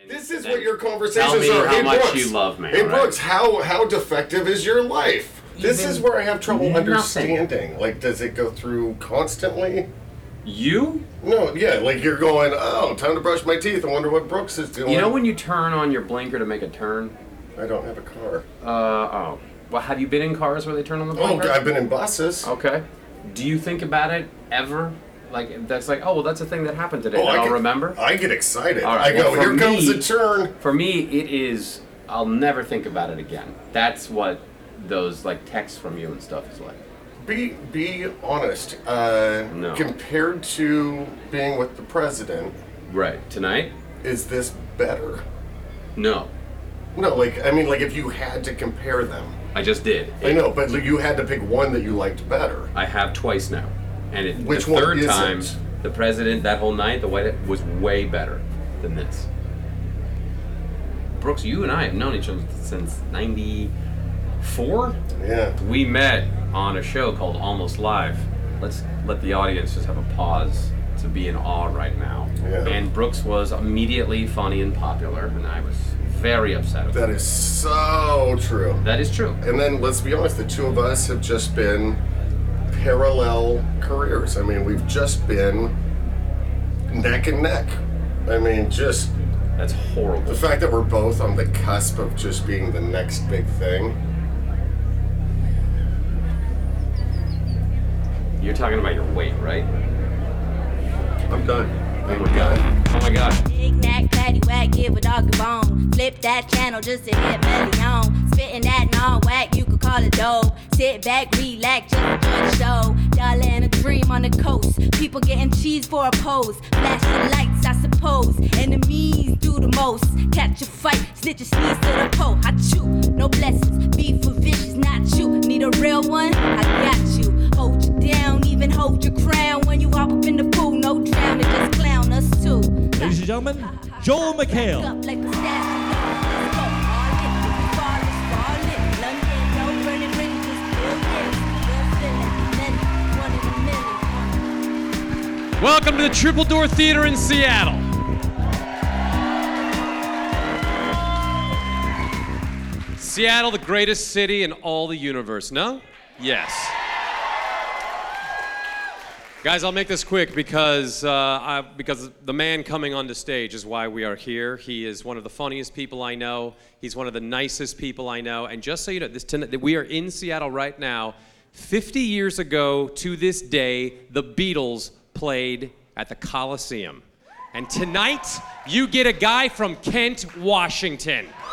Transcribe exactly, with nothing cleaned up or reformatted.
This is what your conversations Tell me are. how Hey, much Brooks. you love me. Hey, all right? Brooks, how how defective is your life? This Even is where I have trouble nothing. understanding. Like, does it go through constantly? You? No, yeah, like you're going, oh, time to brush my teeth. I wonder what Brooks is doing. You know when you turn on your blinker to make a turn? I don't have a car. Uh, oh. Well, have you been in cars where they turn on the Oh, blinker? I've been in buses. Okay. Do you think about it ever? Like, that's like, oh, well, that's a thing that happened today Oh, that I I'll get, remember? I get excited. All right, I go, well, for here comes me- the turn. For me, it is, I'll never think about it again. That's what those, like, texts from you and stuff is like. Be be honest. Uh, No. Compared to being with the president, Right. Tonight? is this better? No. No, like I mean, like if you had to compare them. I just did. I know, but like, you had to pick one that you liked better. I have twice now. And it, Which the one third is time, it? the president that whole night, the White House, was way better than this. Brooks, you and I have known each other since ninety-four? Yeah. We met on a show called Almost Live. Let's let the audience just have a pause to be in awe right now. Yeah. And Brooks was immediately funny and popular, and I was very upset about That it. is so true. That is true. And then let's be honest, the two of us have just been parallel careers. I mean, we've just been neck and neck. I mean, just That's horrible. the fact that we're both on the cusp of just being the next big thing. You're talking about your weight, right? I'm done. Oh my god. Oh my god. Big neck, patty whack, give a dog a bone. Flip that channel just to hit million. Spitting that non-whack, you could call it dope. Sit back, relax, just enjoy the show. Darling, a dream on the coast. People getting cheese for a pose. Flashing lights, I suppose. Enemies do the most. Catch a fight, snitch a sneeze to the pole. I chew, no blessings. Beef for vicious, not you. Need a real one? I got you. Hold you down, even hold your crown. When you hop up in the pool, no drowning, just clown us too. Ladies and gentlemen, Joel McHale. Up like a statue. Let's go. All in, fall, fall in. London, no burning bridges, still there. Good feeling. Then one in a million. Welcome to the Triple Door Theater in Seattle. Seattle, the greatest city in all the universe, no? Yes. Guys, I'll make this quick because uh, I, because the man coming onto stage is why we are here. He is one of the funniest people I know. He's one of the nicest people I know. And just so you know, this tonight, we are in Seattle right now. fifty years ago to this day, the Beatles played at the Coliseum. And tonight, you get a guy from Kent, Washington.